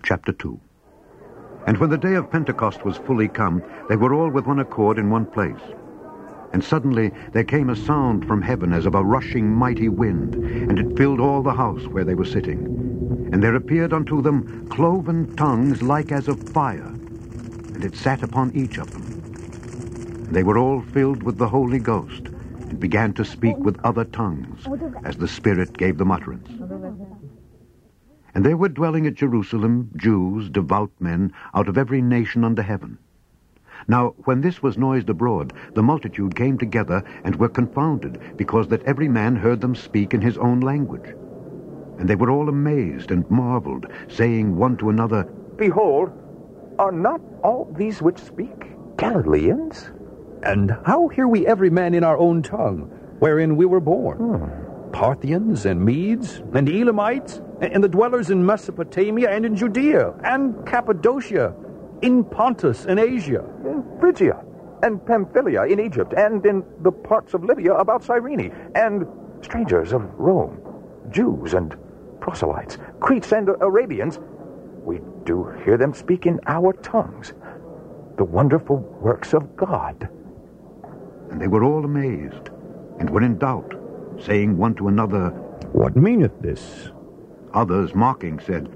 Chapter 2. And when the day of Pentecost was fully come, they were all with one accord in one place. And suddenly there came a sound from heaven as of a rushing mighty wind, and it filled all the house where they were sitting. And there appeared unto them cloven tongues like as of fire, and it sat upon each of them. And they were all filled with the Holy Ghost, and began to speak with other tongues, as the Spirit gave them utterance. And there were dwelling at Jerusalem Jews, devout men, out of every nation under heaven. Now, when this was noised abroad, the multitude came together and were confounded, because that every man heard them speak in his own language. And they were all amazed and marveled, saying one to another, Behold, are not all these which speak Galileans? And how hear we every man in our own tongue, wherein we were born? Parthians and Medes and Elamites, and the dwellers in Mesopotamia and in Judea and Cappadocia, in Pontus and Asia, In Phrygia, and Pamphylia in Egypt, and in the parts of Libya about Cyrene, and strangers of Rome, Jews and proselytes, Cretes and Arabians. We do hear them speak in our tongues the wonderful works of God. And they were all amazed, and were in doubt, saying one to another, What meaneth this? Others, mocking, said,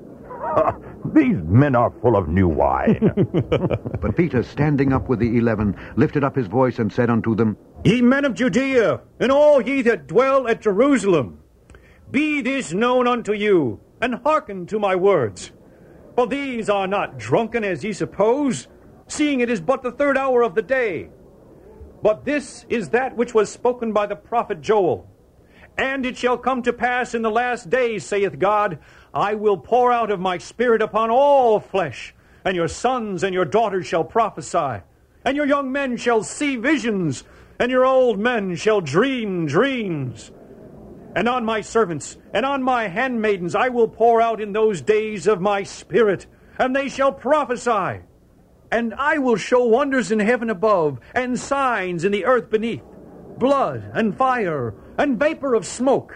These men are full of new wine. But Peter, standing up with the 11, lifted up his voice and said unto them, Ye men of Judea, and all ye that dwell at Jerusalem, be this known unto you, and hearken to my words. For these are not drunken as ye suppose, seeing it is but the third hour of the day. But this is that which was spoken by the prophet Joel. And it shall come to pass in the last days, saith God, I will pour out of my Spirit upon all flesh, and your sons and your daughters shall prophesy, and your young men shall see visions, and your old men shall dream dreams. And on my servants and on my handmaidens I will pour out in those days of my Spirit, and they shall prophesy. And I will show wonders in heaven above, and signs in the earth beneath, blood and fire and vapor of smoke.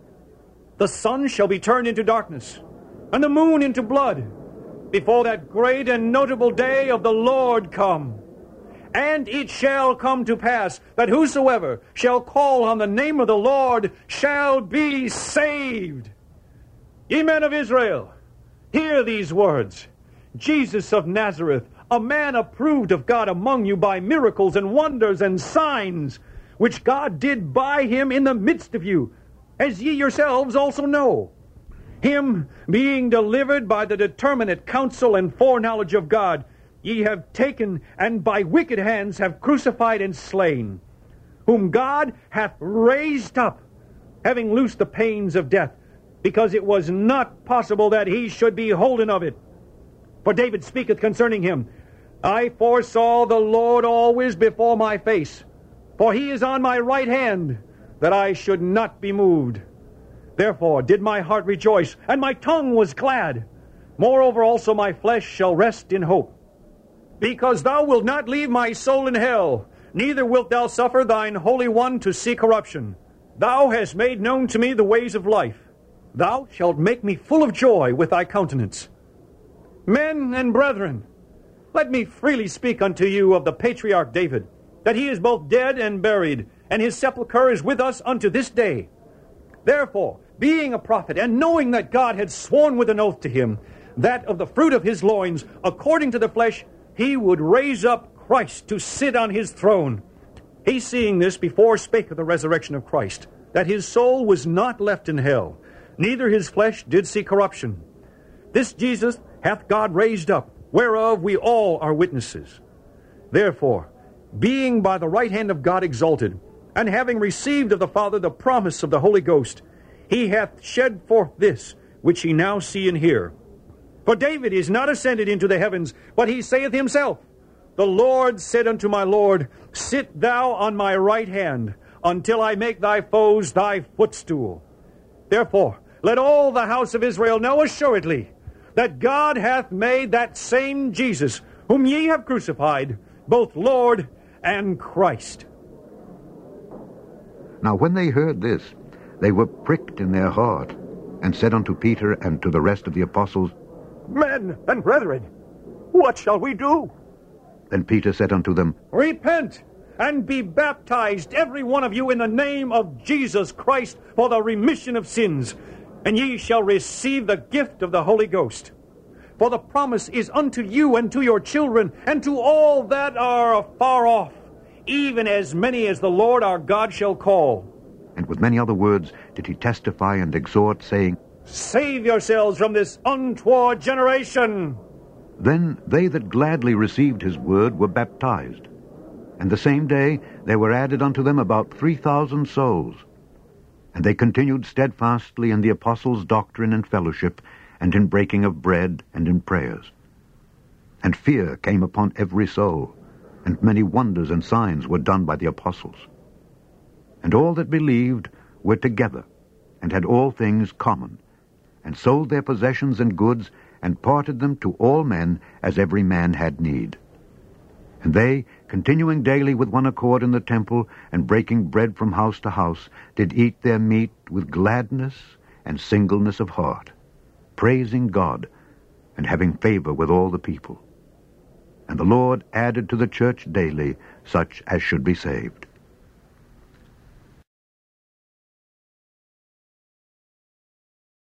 The sun shall be turned into darkness, and the moon into blood, before that great and notable day of the Lord come. And it shall come to pass that whosoever shall call on the name of the Lord shall be saved. Ye men of Israel, hear these words. Jesus of Nazareth, a man approved of God among you by miracles and wonders and signs, which God did by him in the midst of you, as ye yourselves also know. Him being delivered by the determinate counsel and foreknowledge of God, ye have taken, and by wicked hands have crucified and slain, whom God hath raised up, having loosed the pains of death, because it was not possible that he should be holden of it. For David speaketh concerning him, I foresaw the Lord always before my face, for he is on my right hand, that I should not be moved. Therefore did my heart rejoice, and my tongue was glad. Moreover also my flesh shall rest in hope. Because thou wilt not leave my soul in hell, neither wilt thou suffer thine Holy One to see corruption. Thou hast made known to me the ways of life. Thou shalt make me full of joy with thy countenance. Men and brethren, let me freely speak unto you of the patriarch David, that he is both dead and buried, and his sepulchre is with us unto this day. Therefore, being a prophet, and knowing that God had sworn with an oath to him, that of the fruit of his loins, according to the flesh, he would raise up Christ to sit on his throne. He, seeing this, before spake of the resurrection of Christ, that his soul was not left in hell, neither his flesh did see corruption. This Jesus hath God raised up, whereof we all are witnesses. Therefore, being by the right hand of God exalted, and having received of the Father the promise of the Holy Ghost, he hath shed forth this, which ye now see and hear. For David is not ascended into the heavens, but he saith himself, The Lord said unto my Lord, Sit thou on my right hand, until I make thy foes thy footstool. Therefore, let all the house of Israel know assuredly, that God hath made that same Jesus, whom ye have crucified, both Lord and Christ. Now when they heard this, they were pricked in their heart, and said unto Peter and to the rest of the apostles, Men and brethren, what shall we do? Then Peter said unto them, Repent, and be baptized, every one of you, in the name of Jesus Christ, for the remission of sins, and ye shall receive the gift of the Holy Ghost. For the promise is unto you and to your children, and to all that are afar off, even as many as the Lord our God shall call. And with many other words did he testify and exhort, saying, Save yourselves from this untoward generation. Then they that gladly received his word were baptized. And the same day there were added unto them about 3,000 souls. And they continued steadfastly in the apostles' doctrine and fellowship, and in breaking of bread, and in prayers. And fear came upon every soul, and many wonders and signs were done by the apostles. And all that believed were together, and had all things common, and sold their possessions and goods, and parted them to all men as every man had need. And they, continuing daily with one accord in the temple, and breaking bread from house to house, did eat their meat with gladness and singleness of heart, praising God, and having favor with all the people. And the Lord added to the church daily such as should be saved.